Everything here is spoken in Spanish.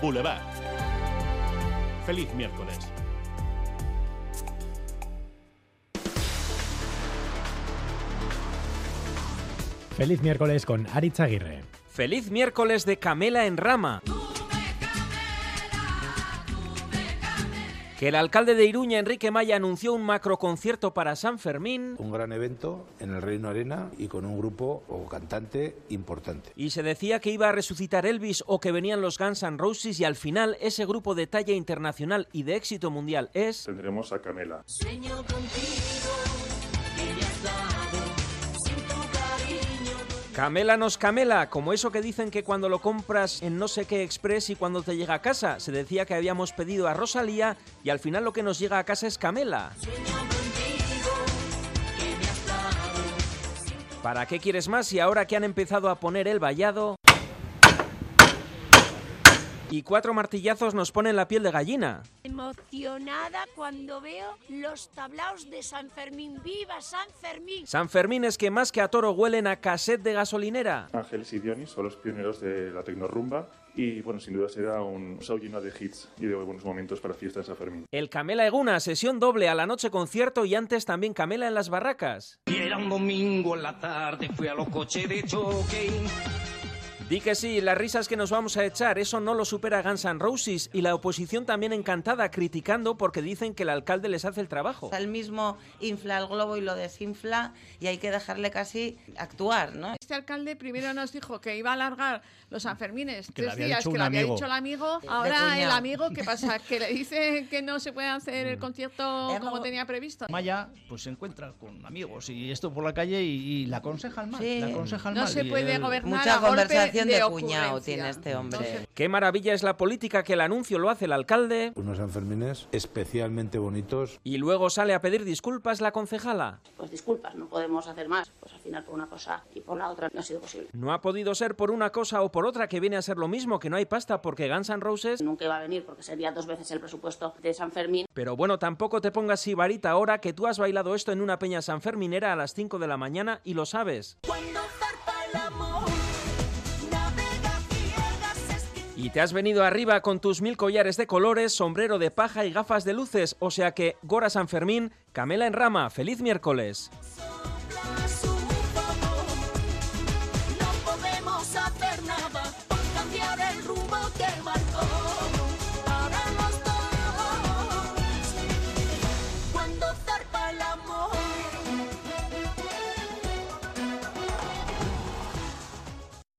Boulevard. Feliz miércoles. Feliz miércoles con Aritz Aguirre. Feliz miércoles de Camela en Rama. Que el alcalde de Iruña, Enrique Maya, anunció un macroconcierto para San Fermín. Un gran evento en el Reino Arena y con un grupo o cantante importante. Y se decía que iba a resucitar Elvis o que venían los Guns N' Roses y al final ese grupo de talla internacional y de éxito mundial es... Tendremos a Camela. Sueño contigo, que me has dado, sin tu cariño. Camela nos camela, como eso que dicen que cuando lo compras en no sé qué express y cuando te llega a casa. Se decía que habíamos pedido a Rosalía y al final lo que nos llega a casa es Camela. Sueño contigo, que me has dado. ¿Para qué quieres más si ahora que han empezado a poner el vallado y 4 martillazos nos ponen la piel de gallina? Emocionada cuando veo los tablaos de San Fermín. ¡Viva San Fermín! San Fermín es que más que a toro huelen a cassette de gasolinera. Ángeles y Dionis son los pioneros de la tecnorrumba y, bueno, sin duda será un show lleno de hits y de buenos momentos para fiesta de San Fermín. El Camela Eguna, sesión doble a la noche concierto y antes también Camela en las barracas. Y era un domingo en la tarde, fui a los coches de choque. Di que sí, las risas que nos vamos a echar, eso no lo supera Guns N' Roses y la oposición también encantada, criticando porque dicen que el alcalde les hace el trabajo. Él mismo infla el globo y lo desinfla y hay que dejarle casi actuar, ¿no? Este alcalde primero nos dijo que iba a alargar los Sanfermines 3 días, dicho que un lo había amigo. dicho el amigo. Ahora el amigo, ¿qué pasa? Que le dice que no se puede hacer el concierto como tenía previsto. Maya pues se encuentra con amigos y esto por la calle y la aconsejan mal. Sí. La aconsejan No mal. se Y puede él- gobernar Mucha a golpe conversación de cuñado ocurrencia. tiene este hombre. Qué maravilla es la política, que el anuncio lo hace el alcalde Unos Sanfermines especialmente bonitos. y luego sale a pedir disculpas la concejala. Pues disculpas, no podemos hacer más. Pues al final por una cosa y por la otra no ha sido posible. No ha podido ser por una cosa o por otra, que viene a ser lo mismo, que no hay pasta porque Guns N' Roses... Nunca iba a venir porque sería 2 veces el presupuesto de San Fermín. Pero bueno, tampoco te pongas sibarita ahora, que tú has bailado esto en una peña sanferminera a las 5 de la mañana y lo sabes. Cuando zarpa el amor, navega ciegas. Y te has venido arriba con tus 1000 collares de colores, sombrero de paja y gafas de luces, o sea que Gora San Fermín, Camela en Rama, feliz miércoles.